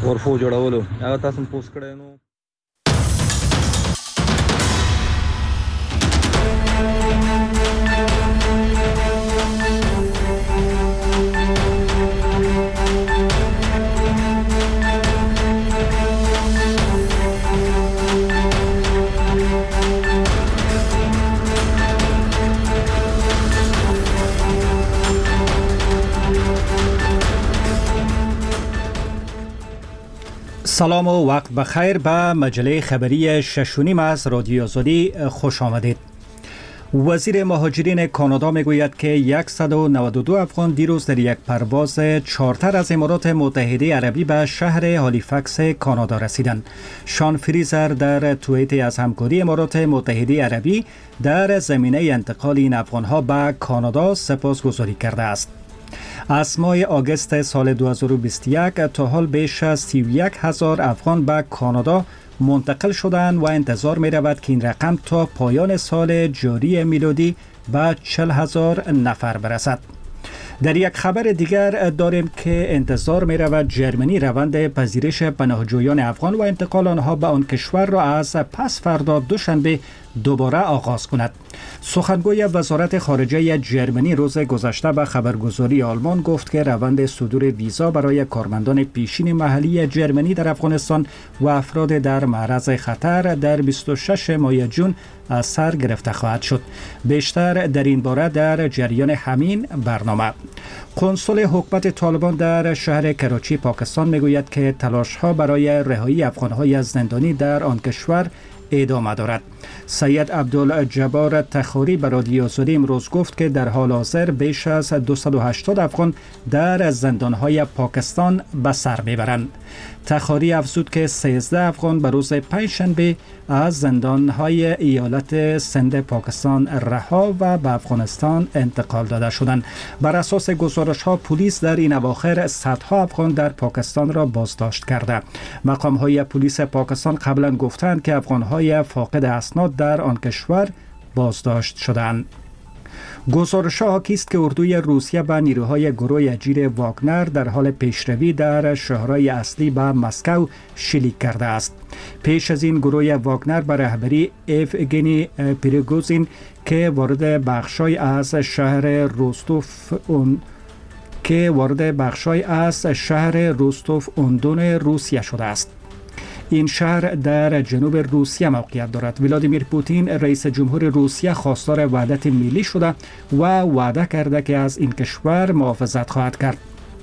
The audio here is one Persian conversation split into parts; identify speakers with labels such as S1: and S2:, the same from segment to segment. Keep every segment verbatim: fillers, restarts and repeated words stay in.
S1: غرفو جوړولو هغه تاسو پوسټ کړی نو
S2: سلام و وقت بخیر به مجله خبری ششونیم از رادیو آزادی خوش آمدید. وزیر مهاجرین کانادا میگوید که صد و نود و دو افغان دیروز در یک پرواز چارتر از امارات متحده عربی به شهر هالیفکس کانادا رسیدند. شان فریزر در توییتی از همکاری امارات متحده عربی در زمینه انتقال این افغانها به کانادا سپاسگزاری کرده است. از ماه آگوست سال دو هزار و بیست و یک تا حال بیش از سی و یک هزار افغان به کانادا منتقل شدند و انتظار می رود که این رقم تا پایان سال جاری میلادی به چهل هزار نفر برسد. در یک خبر دیگر داریم که انتظار می رود جرمنی روند پذیرش پناهجویان افغان و انتقال آنها به آن کشور را از پس فردا دوشنبه دوباره آغاز کند. سخنگوی وزارت خارجه جرمنی روز گذشته به خبرگزاری آلمان گفت که روند صدور ویزا برای کارمندان پیشین محلی جرمنی در افغانستان و افراد در معرض خطر در بیست و ششم ماه جون از سر گرفته خواهد شد. بیشتر در این باره در جریان همین برنامه. قنصل حکومت طالبان در شهر کراچی پاکستان میگوید که تلاش‌ها برای رهایی افغان‌های زندانی در آن کشور ادامه دارد. سید عبدالجبار تخاری به رادیو آزادی امروز گفت که در حال حاضر بیش از دویست و هشتاد افغان در زندان‌های پاکستان به سر میبرند. تخاری افزود که سیزده افغان به روز پنجشنبه از زندان‌های ایالت سند پاکستان رها و به افغانستان انتقال داده شدند. بر اساس گزارش‌ها پلیس در این اواخر صدها افغان در پاکستان را بازداشت کرده. مقام‌های پلیس پاکستان قبلا گفتند که افغان‌های فاقد اسناد در آن کشور بازداشت شدند. گزارش‌ها حاکی است که اردوی روسیه به نیروهای گروه اجیر واگنر در حال پیشروی در شهرهای اصلی به مسکو شلیک کرده است. پیش از این گروه واگنر به رهبری یوگنی پریگوژین که وارد بخشای از شهر روستوف اون که وارد بخشای از شهر روستوف اندون روسیه شده است. این شهر در جنوب روسیه موقعیت دارد. ولادیمیر پوتین رئیس جمهور روسیه خواستار وحدت ملی شده و وعده کرده که از این کشور محافظت خواهد کرد.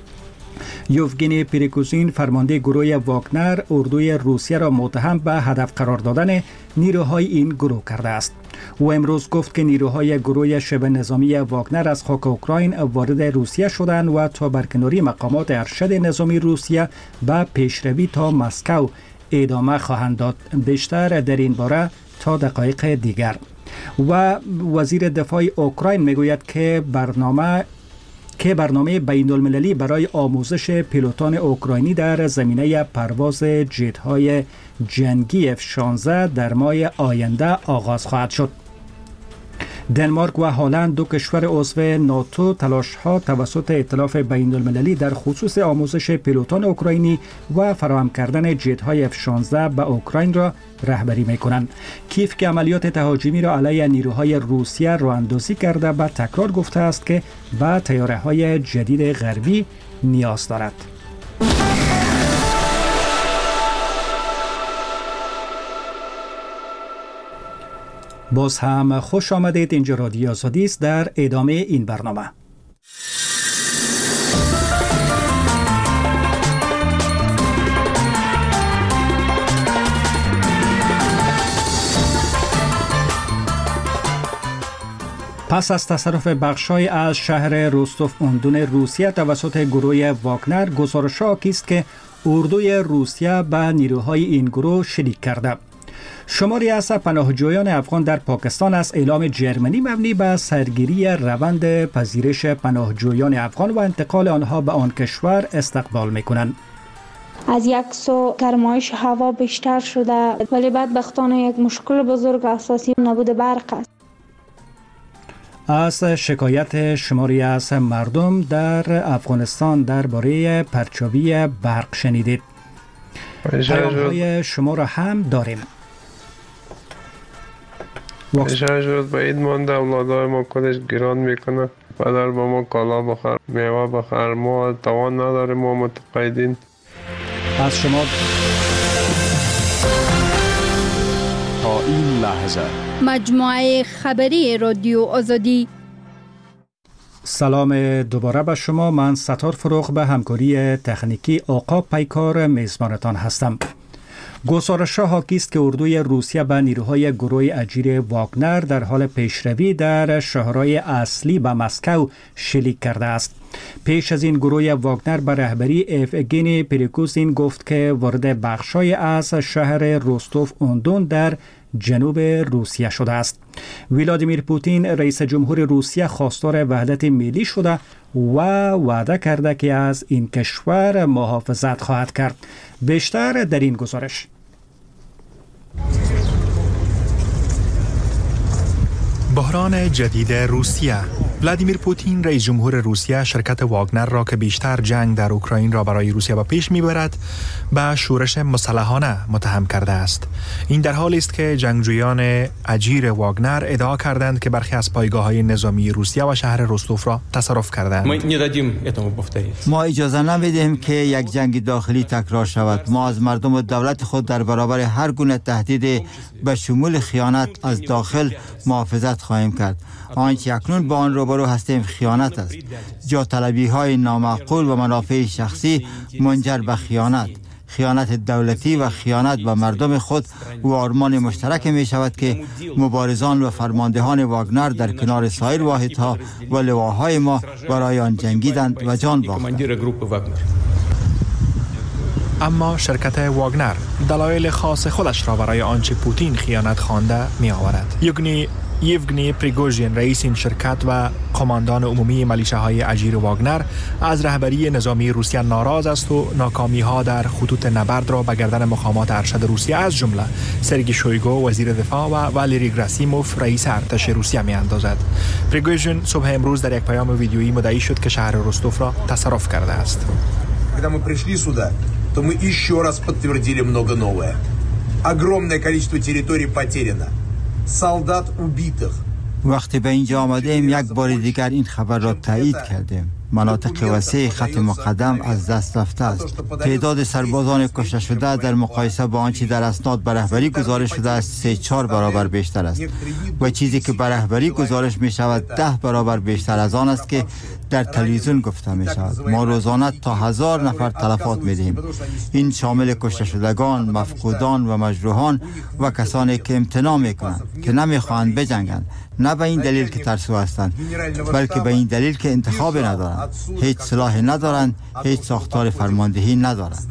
S2: یوگنی پریگوژین فرمانده گروه واگنر اردوی روسیه را متهم به هدف قرار دادن نیروهای این گروه کرده است. او امروز گفت که نیروهای گروه شبه نظامی واگنر از خاک اوکراین وارد روسیه شدند و تا برکناری مقامات ارشد نظامی روسیه به پیشروی تا مسکو ادامه خواهند داد. بیشتر در این باره تا دقایق دیگر. و وزیر دفاع اوکراین میگوید که برنامه که برنامه بین المللی برای آموزش پیلوتان اوکراینی در زمینه پرواز جت‌های جنگی اف شانزده در ماه آینده آغاز خواهد شد. دنمارک و هلند دو کشور عضو ناتو تلاش‌ها توسط ائتلاف بین المللی در خصوص آموزش پیلوتان اوکراینی و فراهم کردن جت‌های اف شانزده به اوکراین را رهبری می‌کنند. کیف که عملیات تهاجمی را علیه نیروهای روسیه راه‌اندازی کرده به تکرار گفته است که به طیاره‌های جدید غربی نیاز دارد. باز هم خوش آمدید. اینجا رادیو آزادی است. در ادامه این برنامه پس از تصرف بخشای از شهر روستوف اندون روسیه توسط گروه واگنر، گزارش‌ها حاکی است که اردوی روسیه به نیروهای این گروه شلیک کرده. شماری از پناهجویان افغان در پاکستان از اعلام جرمنی مبنی به سرگیری روند پذیرش پناهجویان افغان و انتقال آنها به آن کشور استقبال می‌کنند.
S3: از یک سو گرمایش هوا بیشتر شده، ولی بدبختانه یک مشکل بزرگ اساسی نبود برق است.
S2: از شکایت شماری از مردم در افغانستان درباره پرچاوی برق شنیدید. پیام‌های شما را هم داریم.
S4: اشاره شد به عید مانده، اولادای ما کلش گران میکنه. پدر با ما کالا بخر، میوه بخر، ما توان نداریم، ما متقاعدین.
S2: از شما
S5: تا این لحظه
S6: مجموعه خبری رادیو آزادی.
S2: سلام دوباره به شما. من ستار فروغ به همکاری تکنیکی آقا پیکار میزبانتان هستم. گزارش‌ها حاکی است که اردوی روسیه به نیروهای گروه اجیر واگنر در حال پیشروی در شهرهای اصلی به مسکو شلیک کرده است. پیش از این گروه واگنر به رهبری افگنی پریگوژین گفت که وارد بخشای از شهر روستوف اوندون در جنوب روسیه شده است. ولادیمیر پوتین رئیس جمهور روسیه خواستار وحدت ملی شده و وعده کرده که از این کشور محافظت خواهد کرد. بیشتر در این گزارش.
S7: بحران جدید روسیه. ولادیمیر پوتین رئیس جمهور روسیه شرکت واگنر را که بیشتر جنگ در اوکراین را برای روسیه به پیش میبرد به شورش مسلحانه متهم کرده است. این در حالی است که جنگجویان اجیر واگنر ادعا کردند که برخی از پایگاه‌های نظامی روسیه و شهر روستوف را تصرف کردند.
S8: ما اجازه نمیدیم که یک جنگ داخلی تکرار شود. ما از مردم و دولت خود در برابر هر گونه تهدید به شمول خیانت از داخل محافظت خواهیم کرد. آنچه اکنون با آن روبرو هستیم خیانت است. جا طلبی های نامعقول و منافع شخصی منجر به خیانت، خیانت دولتی و خیانت به مردم خود و آرمان مشترک می شود که مبارزان و فرماندهان واگنر در کنار سایر واحدها و لواهای ما برای آن جنگیدند و جان باختند.
S7: اما شرکت واگنر دلایل خاص خودش را برای آنچه پوتین خیانت خوانده می آورد. یگنی یوگنی پریگوژین رئیس این شرکت و قماندان عمومی ملیشه‌های اجیر واگنر از رهبری نظامی روسیه ناراض است و ناکامی‌ها در خطوط نبرد را به گردن مقامات ارشد روسیه از جمله سرگئی شویگو وزیر دفاع و والیری گراسیموف رئیس ارتش روسیه می‌اندازد. پریگوژین صبح امروز در یک پیام ویدیویی مدعی شد که شهر روستوف را تصرف کرده است.
S9: Когда мы пришли сюда, то мы еще раз подтвердили много новое. Огромное количество территорий потеряно. Солдат убитых.
S8: وقتی به اینجا آمدیم یک بار دیگر این خبر را تایید کردیم. مناطق وسیع خط مقدم از دست رفته است. تعداد سربازان کشته شده در مقایسه با آنچه در اسناد به رهبری گزارش شده است سه چهار برابر بیشتر است و چیزی که به رهبری گزارش می شود ده برابر بیشتر از آن است که در تلویزیون گفته می شود. ما روزانه تا هزار نفر تلفات می دهیم. این شامل کشته شدگان، مفقودان و مجروحان و کسانی که امتناع می کنند که نمی خواهند بجنگند، نه به این دلیل که ترسو هستند بلکه به این دلیل که انتخاب ندارند، هیچ سلاح ندارند، هیچ ساختار فرماندهی ندارند.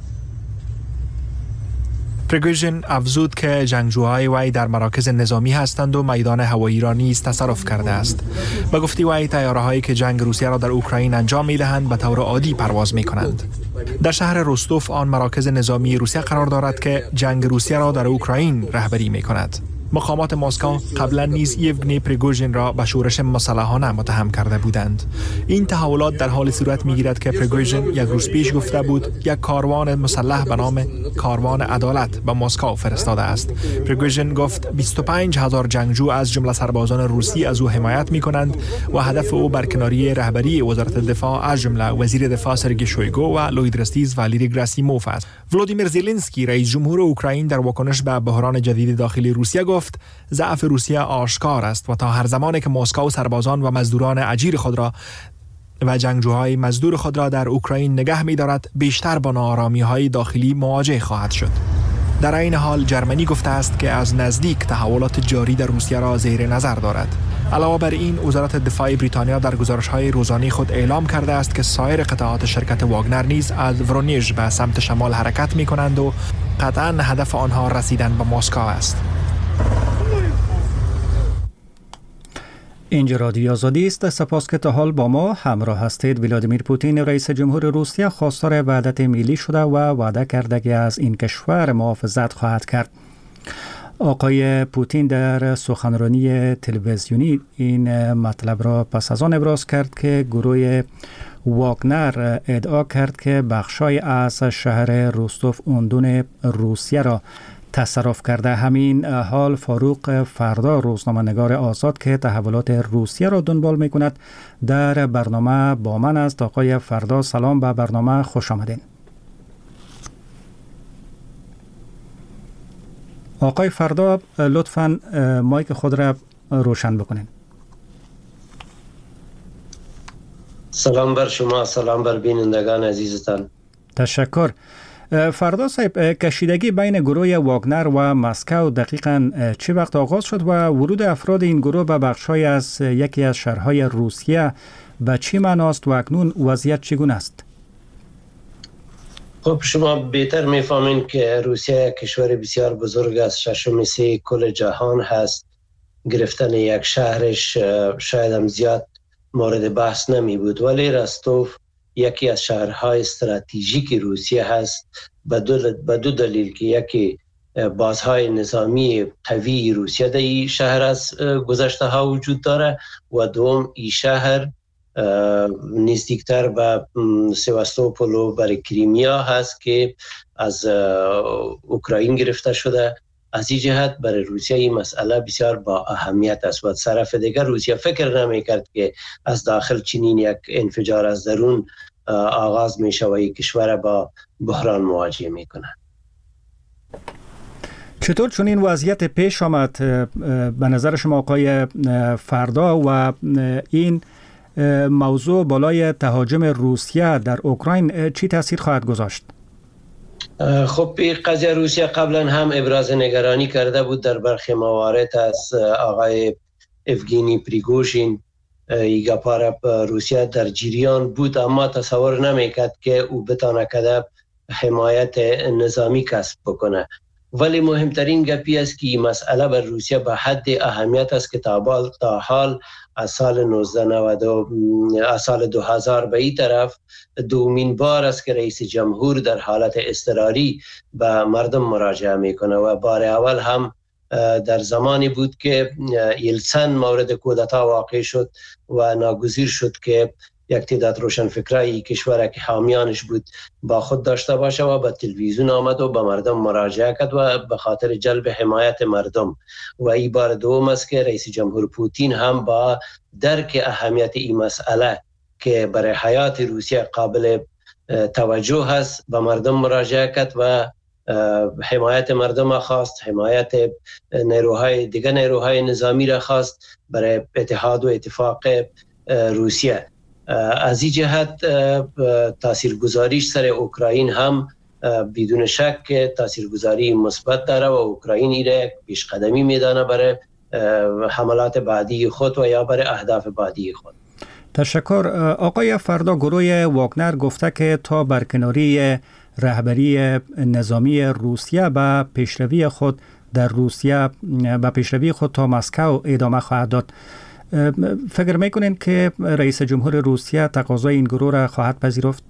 S7: پریگوژین افزود که جنگجوهای وی در مراکز نظامی هستند و میدان هوایی را نیز تصرف کرده است. به گفته وی طیاره‌هایی که جنگ روسیه را در اوکراین انجام می‌دهند به طور عادی پرواز می‌کنند. در شهر روستوف آن مراکز نظامی روسیه قرار دارد که جنگ روسیه را در اوکراین رهبری می‌کند. مقامات مسکو قبلا نیز یوگنی پریگوژین را به شورش مسلحانه متهم کرده بودند. این تحولات در حال صورت می‌گیرد که پریگوژین یک روز پیش گفته بود یک کاروان مسلح به نام کاروان عدالت به مسکو فرستاده است. پریگوژین گفت بیست و پنج هزار جنگجو از جمله سربازان روسی از او حمایت می‌کنند و هدف او برکناری رهبری وزارت دفاع از جمله وزیر دفاع سرگئی شویگو و لویدرستیز والیری گراسیموف است. ولادیمیر زلنسکی رئیس جمهور اوکراین در واکنش به بحران جدید داخلی روسیه گفت ضعف روسیه آشکار است و تا هر زمانی که مسکو سربازان و مزدوران اجیر خود را و جنگجوهای مزدور خود را در اوکراین نگه می‌دارد بیشتر با ناآرامی‌های داخلی مواجه خواهد شد. در این حال جرمنی گفته است که از نزدیک تحولات جاری در روسیه را زیر نظر دارد. علاوه بر این وزارت دفاع بریتانیا در گزارش‌های روزانه خود اعلام کرده است که سایر قطعات شرکت واگنر نیز از ورونیژ به سمت شمال حرکت می‌کنند و قطعاً هدف آنها رسیدن به مسکو است.
S2: اینجا رادیو آزادی است. سپاس که تا حال با ما همراه هستید. ولادیمیر پوتین رئیس جمهور روسیه خواستار وحدت ملی شده و وعده کرده که از این کشور محافظت خواهد کرد. آقای پوتین در سخنرانی تلویزیونی این مطلب را پس از آن ابراز کرد که گروه واگنر ادعا کرد که بخشای از شهر روستوف اندون روسیه را تصرف کرده. همین حال فاروق فردا روزنامه‌نگار آزاد که تحولات روسیه را دنبال می‌کند در برنامه با من است. آقای فردا سلام، به برنامه خوش آمدین. آقای فردا لطفاً مایک خود را روشن بکنین.
S10: سلام بر شما، سلام بر بینندگان عزیزتان.
S2: تشکر. فردا صاحب، کشیدگی بین گروه واگنر و مسکو دقیقاً چه وقت آغاز شد و ورود افراد این گروه به بخش‌های از یکی از شهرهای روسیه به چه معناست و اکنون وضعیت چگونه است؟
S10: خب شما بهتر میفهمین که روسیه کشور بسیار بزرگ است، ششم سه کل جهان هست. گرفتن یک شهرش شاید هم زیاد مورد بحث نمی بود، ولی رستوف یکی از شهرهای استراتژیک روسیه هست به دو, به دو دلیل که یکی بازهای نظامی قوی روسیه در این شهر از گذشته ها وجود داره و دوم این شهر نزدیکتر به سواستوپول و برای کریمیا هست که از اوکراین گرفته شده. از این جهت برای روسیه این مسئله بسیار با اهمیت است و از طرف دیگر روسیه فکر نمی کرد که از داخل چنین یک انفجار از درون آغاز می شود و این کشور با بحران مواجه می کند.
S2: چطور چون این وضعیت پیش آمد به نظر شما آقای فردا و این موضوع بالای تهاجم روسیه در اوکراین چی تاثیر خواهد گذاشت؟
S10: خب این قضیه روسیه قبلا هم ابراز نگرانی کرده بود در برخی موارد از آقای افگینی پریگوژین. ایگا پارا روسیه در جریان بود اما تصور نمیکرد که او بتانه کده حمایت نظامی کسب بکنه. ولی مهمترین گپی است که این مسئله بر روسیه به حد اهمیت است که تا حال از سال نوزده نود از سال دو هزار به این طرف دومین بار است که رئیس جمهور در حالت اضطراری به مردم مراجعه میکنه و بار اول هم در زمانی بود که یلتسن مورد کودتا واقع شد و ناگزیر شد که یک تعداد روشنفکرای کشور که حامیانش بود با خود داشته باشه و به تلویزیون آمد و به مردم مراجعه کرد و به خاطر جلب حمایت مردم و این بار دوم است که رئیس جمهور پوتین هم با درک اهمیت این مسئله که برای حیات روسیه قابل توجه هست به مردم مراجعه کرد و حمایت مردم خواست، حمایت نیروهای دیگه نیروهای نظامی را خواست برای اتحاد و اتفاق روسیه. از این جهت تاثیرگذاریش سر اوکراین هم بدون شک تاثیرگذاری مثبت داره و اوکراین ایره پیش قدمی میدانه برای حملات بعدی خود و یا برای اهداف بعدی خود.
S2: تشکر. آقای فردا، گروه واگنر گفته که تا برکناری رهبری نظامی روسیه به پیشروی خود در روسیه به پیشروی خود تا مسکو ادامه خواهد داد. فکر میکنین که رئیس جمهور روسیه تقاضای این گروه را خواهد پذیرفت؟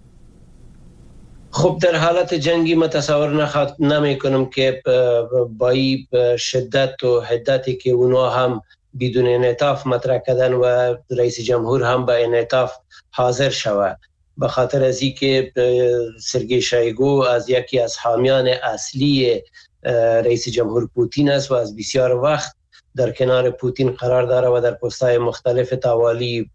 S10: خب در حالت جنگی من تصور نخواهد نمی کنم که با این شدت و حدتی که اونا هم بدون انعطاف مطرح کردن و رئیس جمهور هم به انعطاف حاضر شود. به خاطر از این که سرگئی شایگو از یکی از حامیان اصلی رئیس جمهور پوتین است و از بسیار وقت در کنار پوتین قرار داره و در پست‌های مختلف توالی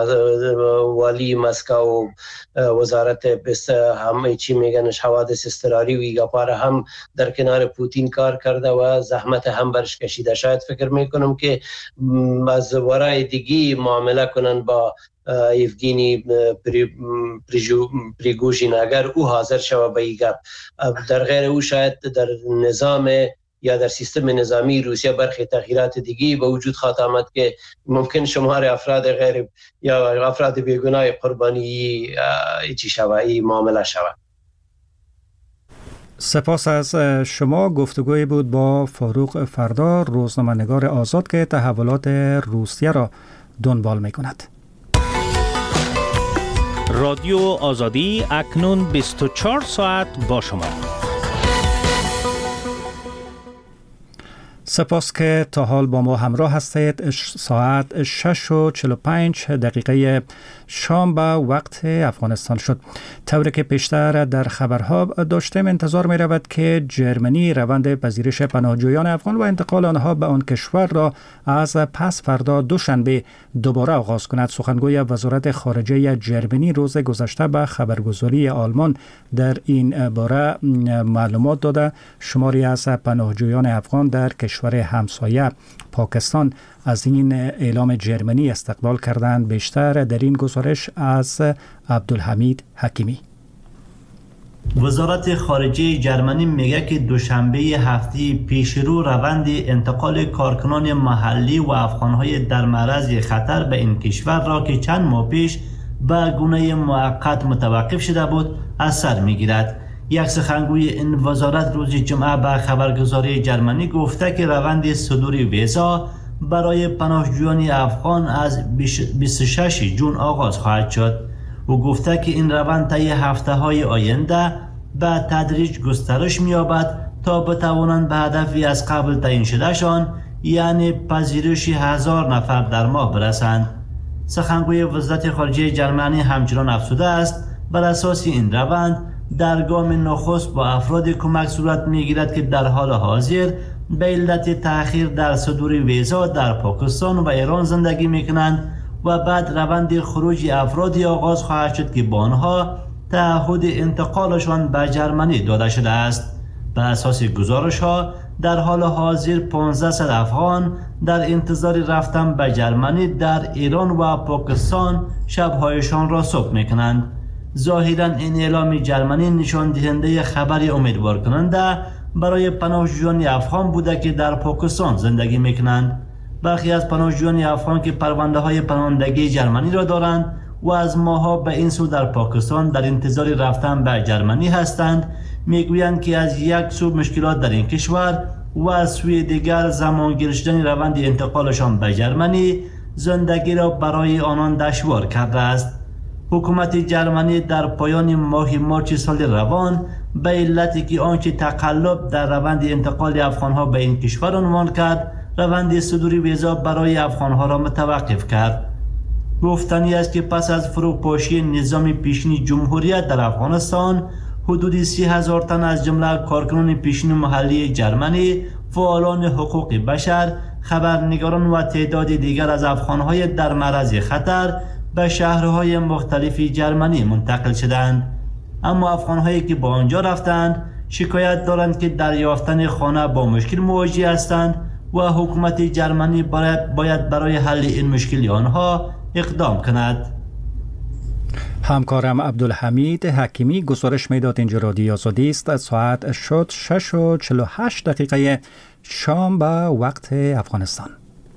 S10: والی مسکو و وزارت بس همه چی میگنش حوادث اضطراری و ایگاپار هم در کنار پوتین کار کرده و زحمت هم برش کشیده. شاید فکر میکنم که از ورای دیگی معامله کنن با یفگینی پریگوژین اگر او حاضر شود به ایگاب. در غیر او شاید در نظام یا در سیستم نظامی روسیه برخی تغییرات دیگی به وجود خواهد آمد که ممکن شمار افراد غیر یا افراد بیگناه قربانی چی شود، این معامله شود.
S2: سپاس از شما. گفتگوی بود با فاروق فردا، روزنامه‌نگار آزاد که تحولات روسیه را دنبال می‌کند.
S11: رادیو آزادی اکنون بیست و چهار ساعت با شما.
S2: سپاس که تا حال با ما همراه هستید. ساعت شش و چهل و پنج دقیقه شام به وقت افغانستان شد. طوری که پیشتر در خبرها داشتیم، انتظار می رود که جرمنی روند پذیرش پناهجویان افغان و انتقال آنها به آن کشور را از پس فردا دوشنبه دوباره آغاز کند. سخنگوی وزارت خارجه جرمنی روز گذشته به خبرگزاری آلمان در این باره معلومات داده شماری از پناهجویان افغان در کشور همسایه پاکستان از این اعلام جرمنی استقبال کردند. بیشتر در این گزارش از عبدالحمید حکیمی.
S12: وزارت خارجه جرمنی میگه که دوشنبه هفته پیشرو روند انتقال کارکنان محلی و افغانهای در معرض خطر به این کشور را که چند ماه پیش به گونه موقت متوقف شده بود از سر میگیرد. یک سخنگوی این وزارت روز جمعه به خبرگزاری جرمنی گفته که روند صدور ویزا برای پناهجویان افغان از بیست و شش ژوئن آغاز خواهد شد. او گفته که این روند طی هفته های آینده به تدریج گسترش می‌یابد تا بتوانند به هدفی از قبل تعیین شدهشان یعنی پذیرش هزار نفر در ماه برسند. سخنگوی وزارت خارجه جرمنی همچنان افزوده است بر اساس این روند در گام نخست با افراد کمک صورت میگیرد که در حال حاضر به علت تأخیر در صدور ویزا در پاکستان و ایران زندگی میکنند و بعد روند خروج افرادی آغاز خواهد شد که با آنها تعهد انتقالشان به جرمنی داده شده است. به اساس گزارش ها در حال حاضر پانصد افغان در انتظار رفتن به جرمنی در ایران و پاکستان شبهایشان را صبح میکنند. ظاهراً این اعلام جرمنی نشان دهنده خبری امیدوار کننده برای پناهجویان افغان بوده که در پاکستان زندگی میکنند. برخی از پناهجویان افغان که پرونده های پناهندگی جرمنی را دارند و از ماها به این سو در پاکستان در انتظار رفتن به جرمنی هستند میگویند که از یک سو مشکلات در این کشور و از سوی دیگر زمان گرفتن روند انتقالشان به جرمنی زندگی را برای آنان دشوار کرده است. حکومت جرمنی در پایان ماه مارچ سال روان به علتی که آنچه تقلب در روند انتقال افغانها به این کشور عنوان کرد روند صدور ویزا برای افغانها را متوقف کرد. گفتنی است که پس از فروپاشی نظام پیشین جمهوریت در افغانستان حدود سی هزار تن از جمله کارکنان پیشین محلی جرمنی، فعالان حقوق بشر، خبرنگاران و تعداد دیگر از افغانهای در معرض خطر به شهرهای مختلف جرمنی منتقل شدند. اما افغانهایی که با آنجا رفتند شکایت دارند که در یافتن خانه با مشکل مواجه هستند و حکومت جرمنی باید برای حل این مشکل آنها اقدام کند.
S2: همکارم عبدالحمید حکیمی گزارش میداد. اینجا رادیو آزادی است. ساعت شد شش و چهل و هشت دقیقه شام به وقت افغانستان.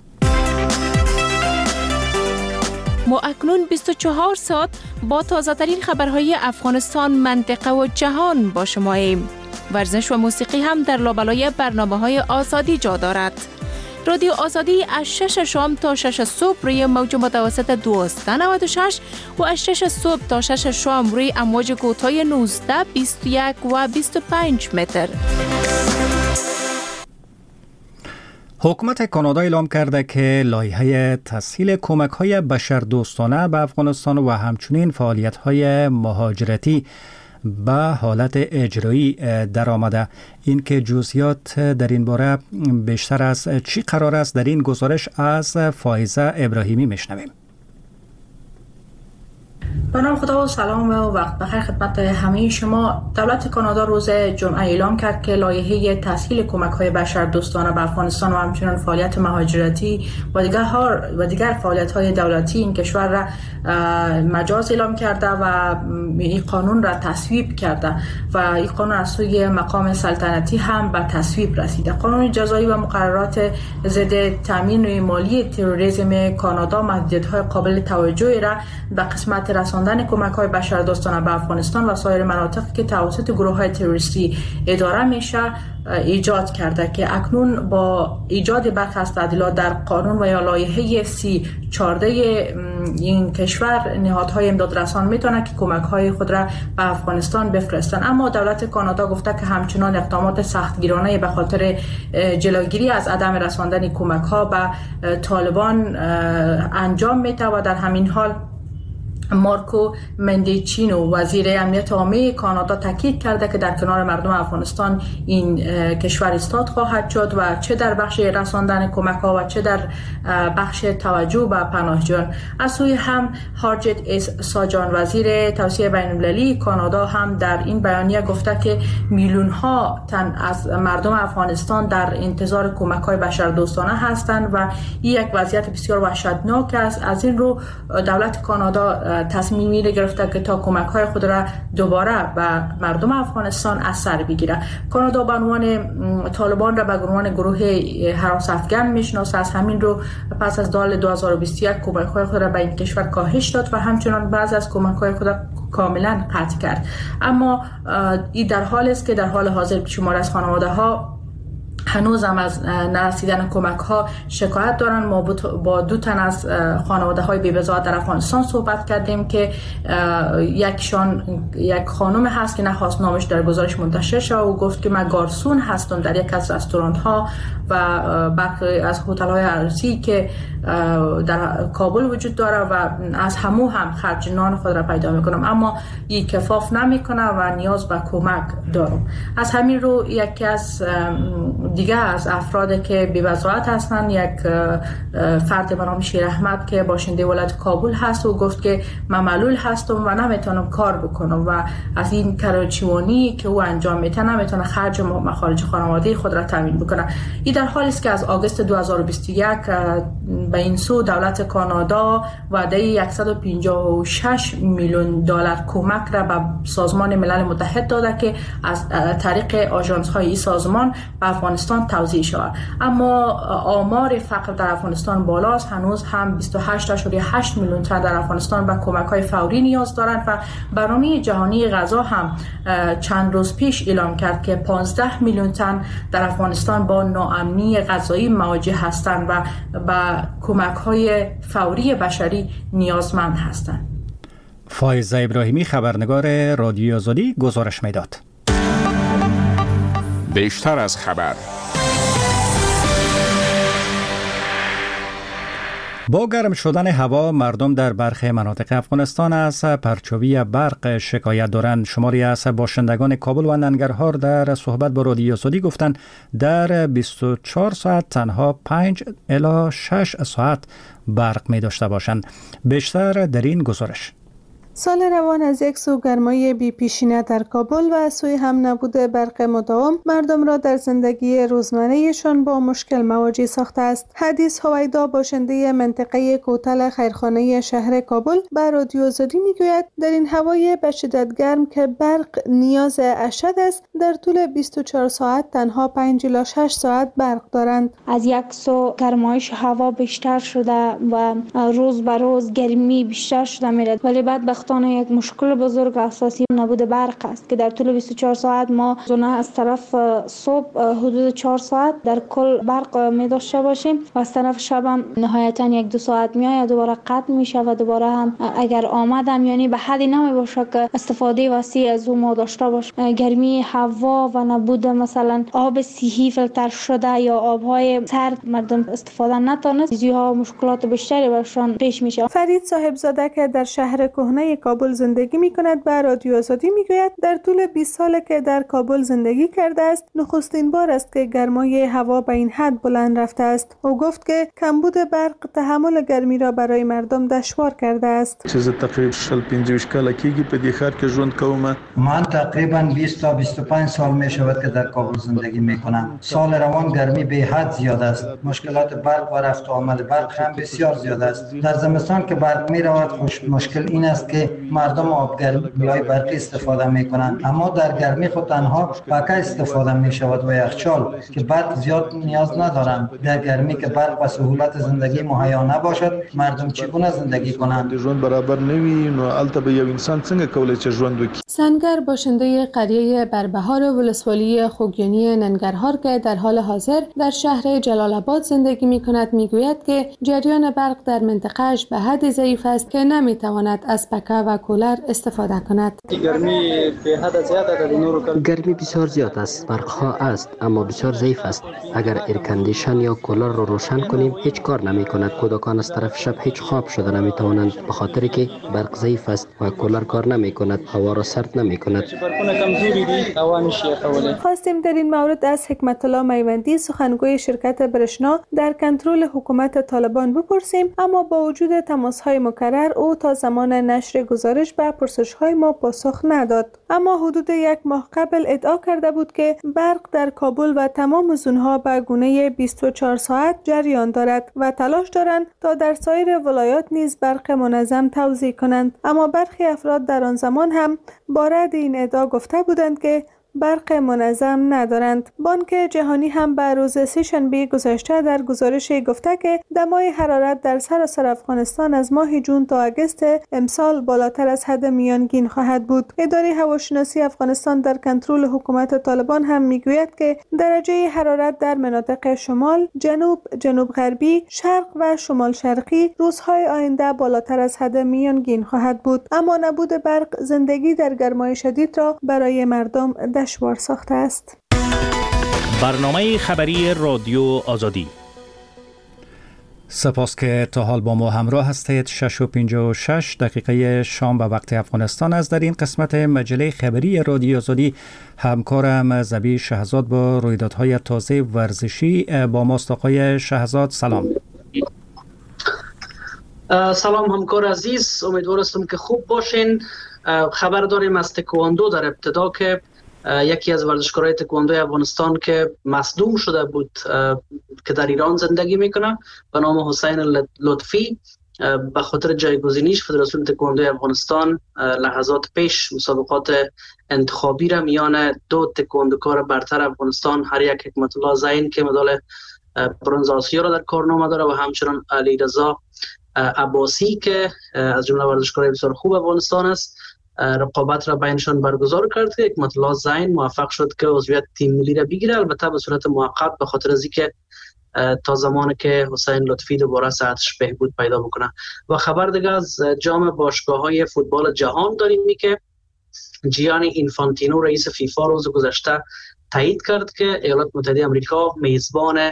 S13: ما اکنون بیست و چهار ساعت با تازه ترین خبرهای افغانستان، منطقه و جهان با شما ایم. ورزش و موسیقی هم در لابلای برنامه های آزادی جا دارد. رادیو آزادی از شش شام تا شش صبح روی موج متوسط دویست و نود و شش و از شش صبح تا شش شام روی امواج کوتاه نوزده، بیست و یک و بیست و پنج متر.
S2: حکومت کانادا اعلام کرده که لایحه تسهیل کمک‌های بشردوستانه به افغانستان و همچنین فعالیت‌های مهاجرتی به حالت اجرایی در آمده. این که جزئیات در این باره بیشتر از چی قرار است در این گزارش از فائزه ابراهیمی میشنویم.
S14: به نام خدا و سلام و وقت بخیر خدمت همه شما. دولت کانادا روز جمعه اعلام کرد که لایحه تسهیل کمک‌های بشردوستانه به افغانستان و همچنین فعالیت مهاجرتی و دیگر و دیگر فعالیت‌های دولتی این کشور را مجاز اعلام کرده و این قانون را تصویب کرده و این قانون از سوی مقام سلطنتی هم به تصویب رسیده. قانون جزایی و مقررات ضد تامین مالی تروریسم کانادا محدودیت‌های قابل توجهی را به قسمت رساندن کمک‌های بشردوستانه به افغانستان و سایر مناطقی که توسط گروه‌های تروریستی اداره میشه ایجاد کرده که اکنون با ایجاد برخی از تعدیلات در قانون و یا لایحه سی چهارده این کشور نهادهای امداد رسان میتونه که کمک‌های خود را به افغانستان بفرستن. اما دولت کانادا گفته که همچنان اقدامات سختگیرانه به خاطر جلوگیری از عدم رساندن کمک‌ها به طالبان انجام میده و در همین حال مارکو مندیچینو وزیر امنیت عامه کانادا تاکید کرده که در کنار مردم افغانستان این کشور ایستاد خواهد شد و چه در بخش رساندن کمک‌ها و چه در بخش توجه به پناهجویان. از سوی هم هارجت اس ساجان وزیر توسعه بین‌المللی کانادا هم در این بیانیه گفته که میلیون‌ها تن از مردم افغانستان در انتظار کمک‌های بشردوستانه هستند و این یک وضعیت بسیار وحشتناک است. از این رو دولت کانادا تصمیمی را گرفته که تا کمک‌های خود را دوباره به مردم افغانستان از سر بگیره. کانادا به عنوان طالبان را به عنوان گروه هراس افغان میشناسه. از همین رو پس از سال دو هزار و بیست و یک کمک‌های خود را به این کشور کاهش داد و همچنان بعضی از کمک‌های خود را کاملا قطع کرد. اما این در حال است که در حال حاضر شمار از خانواده‌ها هنوز هم از نرسیدن کمک ها شکایت دارن. ما با دو تن از خانواده های بی‌بضاعت در افغانستان صحبت کردیم که یکشان یک خانم هست که نخواست نامش در گزارش منتشر شد و گفت که من گارسون هستم در یک از رستوران ها و برخی از هتل های عروسی که در کابل وجود داره و از همو هم خرج نان خود را پیدا میکنم، اما این کفاف نمیکنه و نیاز به کمک دارم. از همین رو یکی از دیگه از افرادی که بی‌بضاعت هستن، یک فرد به نام شیر احمد که باشنده ولایت کابل هست و گفت که من معلول هستم و نمیتونم کار بکنم و از این کراچیوانی که او انجام میده نمیتونه خرج مخارج خانواده خود را تامین بکنه. این در حالی است که از آگوست دو هزار و بیست و یک به این سو دولت کانادا وعده صد و پنجاه و شش میلیون دلار کمک را به سازمان ملل متحد داده که از طریق آژانس های این سازمان به افغانستان توزیع شود. اما آمار فقر در افغانستان بالاست. هنوز هم بیست و هشت ممیز هشت میلیون تن در افغانستان به کمک های فوری نیاز دارند و برنامه جهانی غذا هم چند روز پیش اعلام کرد که پانزده میلیون تن در افغانستان با ناامنی غذایی مواجه هستند و به کمک های فوری بشری نیازمند هستند.
S2: فایزه ابراهیمی خبرنگار رادیو آزادی گزارش میداد.
S5: بیشتر از خبر.
S2: با گرم شدن هوا مردم در برخی مناطق افغانستان از پرچاوی برق شکایت دارند. شماری از باشندگان کابل و ننگرهار در صحبت با رادیو آزادی گفتند در بیست و چهار ساعت تنها پنج الی شش ساعت برق می داشته باشند. بیشتر در این گزارش.
S15: سال روان از یک سو گرمای بی پیشینه در کابل و از سوی هم نبود برق مداوم مردم را در زندگی روزمرهشان با مشکل مواجه ساخته است. حدیث هویدا باشنده منطقه کوتل خیرخانه شهر کابل به رادیو آزادی میگوید در این هوای به شدت گرم که برق نیاز اشد است در طول بیست و چهار ساعت تنها پنج الی شش ساعت برق دارند.
S3: از یک سو گرمایش هوا بیشتر شده و روز به روز گرمی بیشتر شده میره، ولی بعد به یک مشکل بزرگ اساسی نبود برق است که در طول بیست و چهار ساعت ما زونه از طرف صبح حدود چهار ساعت در کل برق می داشته باشیم و از طرف شب هم نهایتا یک دو ساعت می آید دوباره قطع می شود و دوباره هم اگر آمدم یعنی به حدی نمی باشه که استفاده وسیع از او ما داشته باشیم. گرمی هوا و نبود مثلا آب صحی فیلتر شده یا آبهای سرد مردم استفاده نتونست، چیزها مشکلات بیشتری برشان پیش میشه.
S15: فرید صاحبزاده که در شهر کهنه کابل زندگی می کند به رادیو آزادی می گوید در طول بیست سال که در کابل زندگی کرده است نخستین بار است که گرمای هوا به این حد بلند رفته است. او گفت که کمبود برق تحمل گرمی را برای مردم دشوار کرده است.
S1: چیز تقریبا شل پنځه کاله کېږي په دې ښار کې ژوند کوم.
S16: من تقریبا بیست تا بیست و پنج سال می شود که در کابل زندگی می کنم. سال روان گرمی به حد زیاد است. مشکلات برق و رفت و آمد برق هم بسیار زیاد است. در زمستان که برق می رود مشکل این است که مردم آبگرمی های برقی استفاده میکنند، اما در گرمی خود تنها پکه استفاده می شود و یخچال که برق زیاد نیاز ندارند. در گرمی که برق و سهولت زندگی مهیا نباشد، مردم چگونه زندگی کنند؟
S1: ژوند برابر نوي نو البته به یو انسان څنګه کولای چې ژوند وکړي.
S15: سنگر باشنده قریه بربهار ولسوالی خوگیانی ننگرهار که در حال حاضر در شهر جلال آباد زندگی می کند میگوید که جریان برق در منطقهش به حد ضعیف است که نمی تواند از پکه و کولر استفاده کند.
S17: گرمی به حد زیاد است.
S18: گرمی بسیار زیاد است. برق ها است اما بسیار ضعیف است. اگر ایرکندیشن یا کولر رو روشن کنیم هیچ کار نمی کند. کودکان از طرف شب هیچ خواب شده نمی توانند به خاطر که برق ضعیف است و کولر کار نمی کند. هوا را سرد نمی کند.
S15: خواستیم در این مورد از حکمت الله میوندی سخنگوی شرکت برشنا در کنترل حکومت طالبان بپرسیم، اما با وجود تماس‌های مکرر او تا زمان نشر گزارش به پرسش‌های ما پاسخ نداد. اما حدود یک ماه قبل ادعا کرده بود که برق در کابل و تمام زونها به گونه بیست و چهار ساعت جریان دارد و تلاش دارند تا در سایر ولایات نیز برق منظم توزیع کنند. اما برخی افراد در آن زمان هم با رد این ادعا گفته بودند که برق منظم ندارند. بانک جهانی هم به روز سه‌شنبه گذشته در گزارشی گفته که دمای حرارت در سراسر افغانستان از ماه جون تا اگست امسال بالاتر از حد میانگین خواهد بود. اداره هواشناسی افغانستان در کنترل حکومت طالبان هم میگوید که درجه حرارت در مناطق شمال، جنوب، جنوب غربی، شرق و شمال شرقی روزهای آینده بالاتر از حد میانگین خواهد بود. اما نبود برق زندگی در گرمای شدید را برای مردم دشوار ساخته است.
S11: برنامه خبری رادیو آزادی.
S2: سپاس که تا حال با ما همراه هستید. شش و پنجاه و شش دقیقه شام به وقت افغانستان است. در این قسمت مجله خبری رادیو آزادی همکارم زبی شهزاد با رویدادهای تازه ورزشی با ماست. آقای شهزاد سلام.
S19: سلام همکار عزیز، امیدوارم که خوب باشین. خبر داریم از تکواندو در ابتدا که یکی از ورزشکارای تکواندوی افغانستان که مصدوم شده بود که در ایران زندگی میکنه به نام حسین لطفی به خاطر جایگزینیش فدراسیون تکواندوی افغانستان لحظات پیش مسابقات انتخابی را میان دو تکواندوکار برتر افغانستان، هر یک حکمت الله زین که مدال برنز آسیا را در کارنامه داره و همچنان علیرضا عباسی که از جمله ورزشکارای بسیار خوب افغانستان است، رقابت را بینشان برگزار کرد که حکمت الله زین موفق شد که عضویت تیم ملی را بگیره، البته به صورت موقت به خاطر از اینکه تا زمانی که حسین لطفی دوباره صحتش بهبود پیدا بکنه. و خبر دیگه از جام باشگاه‌های فوتبال جهان داریم که جیانی اینفانتینو رئیس فیفا روز گذشته تایید کرد که ایالات متحده آمریکا میزبان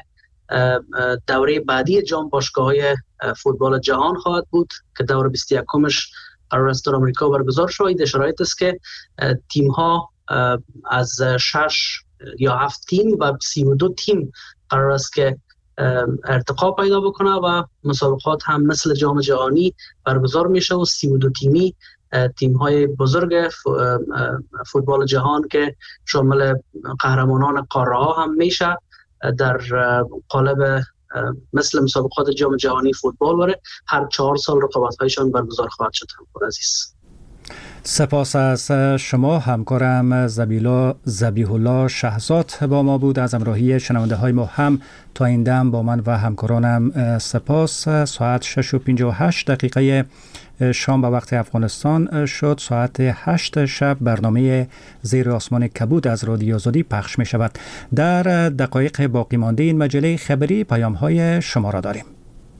S19: دوره بعدی جام باشگاه‌های فوتبال جهان خواهد بود که دور بیست و یکمش قرار است در آمریکا برگزار شود. شرایط است که تیم ها از شش یا هفت تیم و سی و دو تیم قرار است که ارتقا پیدا بکنه و مسابقات هم مثل جام جهانی برگزار میشه و سی و دو تیمی تیم های بزرگ فوتبال جهان که شامل قهرمانان قاره ها هم میشه در قالب مثل مسابقات جام جهانی فوتبال باره هر چهار سال رقابت‌هایشان برگزار خواهد شد. همکار عزیز
S2: سپاس از شما. همکارم زبیلا زبیح الله شهزاد با ما بود. از همراهی شنونده های ما هم تا این دم با من و همکارانم سپاس. ساعت شش و پنجاه و هشت دقیقه شام به وقت افغانستان شد. ساعت هشت شب برنامه زیر آسمان کبود از رادیو آزادی پخش می شود. در دقایق باقی مانده این مجله خبری پیام های شما را داریم.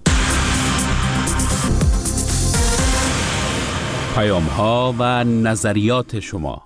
S5: پیام ها و نظریات شما.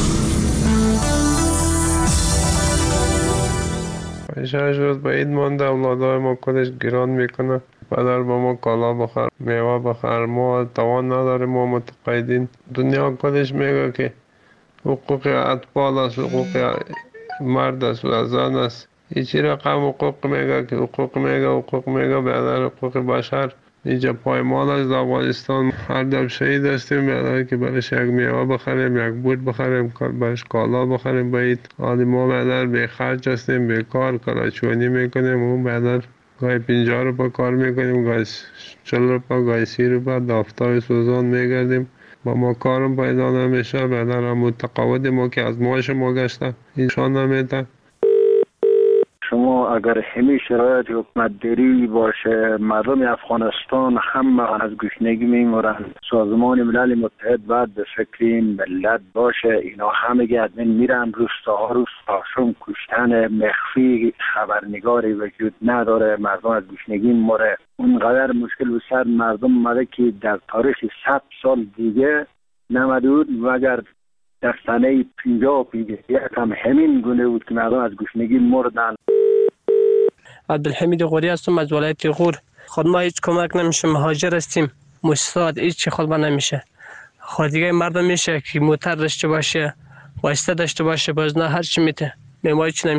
S4: شش روز به عید مانده، اولادای ما کلش گران میکنه. پدر با ما کالا بخر، میوه بخر، ما توان نداریم، ما متقاعدین. دنیا کلش میگه که حقوق اطفال است، حقوق مرد است و زن است. هیچی رقم حقوق میگه که حقوق میگه حقوق میگه بیادر حقوق بشر اینجا پایمال از افغانستان. هر دم شهید هستیم بیادر که برش یک میوه بخریم، یک بود بخریم، برش کالا بخریم باید. حالی ما بیادر بی خرج هستیم، بی کار کارچونی میکنیم. اون بیادر گاهی پنجاه روپا کار میکنیم، گاهی چل روپا، گاهی سی روپا دافتای سوزان میگردیم. با ما کارم پیدا نمیشه، بدن متقاعد ما که از معاش ما گشته اینشان نمیده.
S20: شما اگر همین شرایط حکومت داری باشه، مردم افغانستان همه از گشنگی میمورن. سازمان ملل متحد باید به فکر این ملت باشه. اینا همه گردن میرن، روستاها روستاشون کشتن مخفی، خبرنگاری وجود نداره، مردم از گشنگی موره. اونقدر مشکل و سر مردم مده که در تاریخ صد سال دیگه نمده بود و اگر در سنه پینجاه و پینجاه یک هم همین گونه بود که مردم از گشنگی مردن.
S21: عبدالحمید غوری هستم از ولایت غور. خود ما هیچ کمک نمیشه، مهاجر هستیم، مستعد هیچ چی خود ما نمیشه. خود دیگه مردم میشه که موتر داشته باشه، واسطه داشته باشه، باز نه هر چی میته. ما هیچ